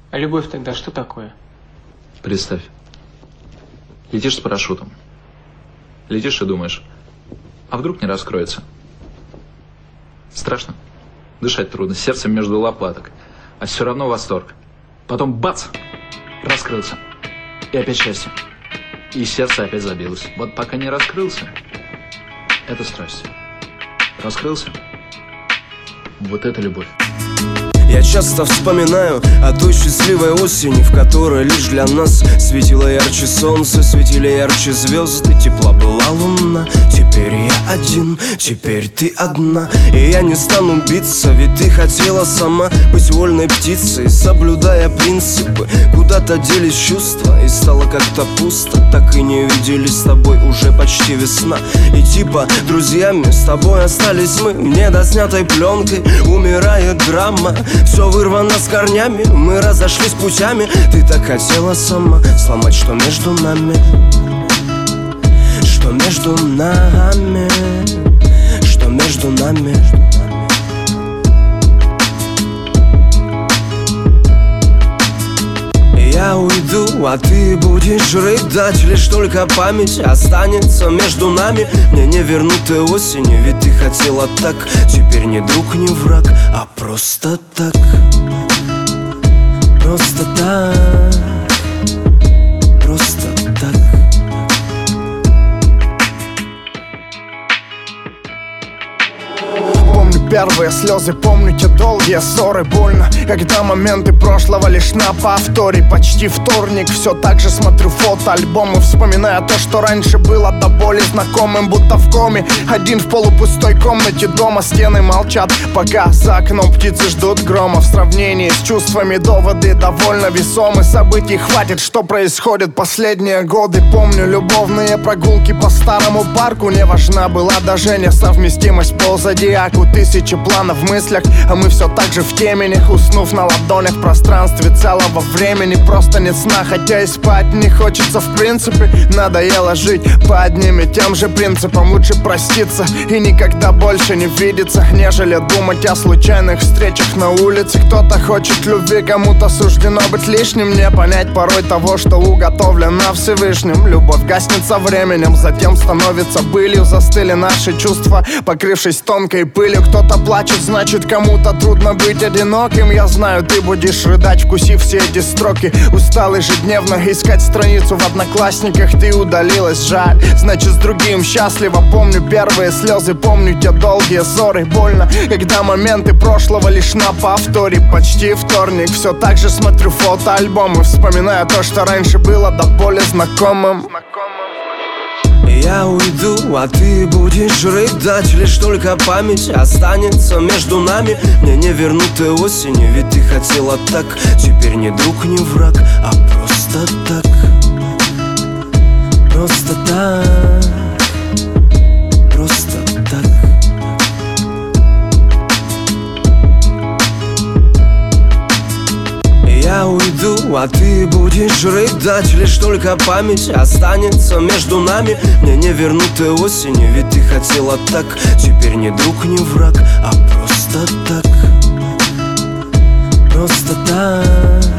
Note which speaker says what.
Speaker 1: А любовь тогда что такое?
Speaker 2: Представь, летишь с парашютом. Летишь и думаешь, а вдруг не раскроется? Страшно. Дышать трудно, сердце между лопаток. А все равно восторг. Потом бац! Раскрылся. И опять счастье. И сердце опять забилось. Вот пока не раскрылся, это страсть. Раскрылся, вот это любовь.
Speaker 3: Я часто вспоминаю о той счастливой осени, в которой лишь для нас светило ярче солнце, светили ярче звезды, тепла была луна. Теперь я один, теперь ты одна, и я не стану биться, ведь ты хотела сама быть вольной птицей, соблюдая принципы. Куда-то делись чувства, и стало как-то пусто. Так и не виделись с тобой, уже почти весна. И типа друзьями с тобой остались мы. Недоснятой пленкой умирает драма. Все вырвано с корнями, мы разошлись путями. Ты так хотела сама сломать, что между нами, что между нами, что между нами. Я уйду, а ты будешь рыдать. Лишь только память останется между нами. Мне не вернуты осени, ведь ты хотела так. Теперь не друг, не враг, а просто так. Просто так. Просто так.
Speaker 4: Первые слезы, помню те долгие ссоры. Больно, когда моменты прошлого лишь на повторе. Почти вторник, все так же смотрю фотоальбомы, вспоминая то, что раньше было до боли знакомым. Будто в коме, один в полупустой комнате дома. Стены молчат, пока за окном птицы ждут грома. В сравнении с чувствами доводы довольно весомы. Событий хватит, что происходит последние годы. Помню любовные прогулки по старому парку. Не важна была даже несовместимость по зодиаку. Тысячи планов в мыслях, а мы все так же в темени. Уснув на ладонях в пространстве целого времени. Просто нет сна, хотя и спать не хочется в принципе. Надоело жить по одним и тем же принципам. Лучше проститься и никогда больше не видеться, нежели думать о случайных встречах на улице. Кто-то хочет любви, кому-то суждено быть лишним. Не понять порой того, что уготовлено Всевышним. Любовь гаснет со временем, затем становится былью. Застыли наши чувства, покрывшись тонкой пылью. Кто-то плачет, значит кому-то трудно быть одиноким. Я знаю, ты будешь рыдать, вкусив все эти строки. Устал ежедневно искать страницу в Одноклассниках. Ты удалилась, жаль, значит с другим счастлива. Помню первые слезы, помню те долгие ссоры. Больно, когда моменты прошлого лишь на повторе. Почти вторник, все так же смотрю фотоальбомы, вспоминая то, что раньше было до боли знакомым.
Speaker 3: Я уйду, а ты будешь рыдать. Лишь только память останется между нами. Мне не вернуты осени, ведь ты хотела так. Теперь не друг, не враг, а просто так. Просто так. Просто так. Я уйду, а ты будешь рыдать. Лишь только память останется между нами. Мне не вернуты осени, ведь ты хотела так. Теперь не друг, не враг, а просто так. Просто так.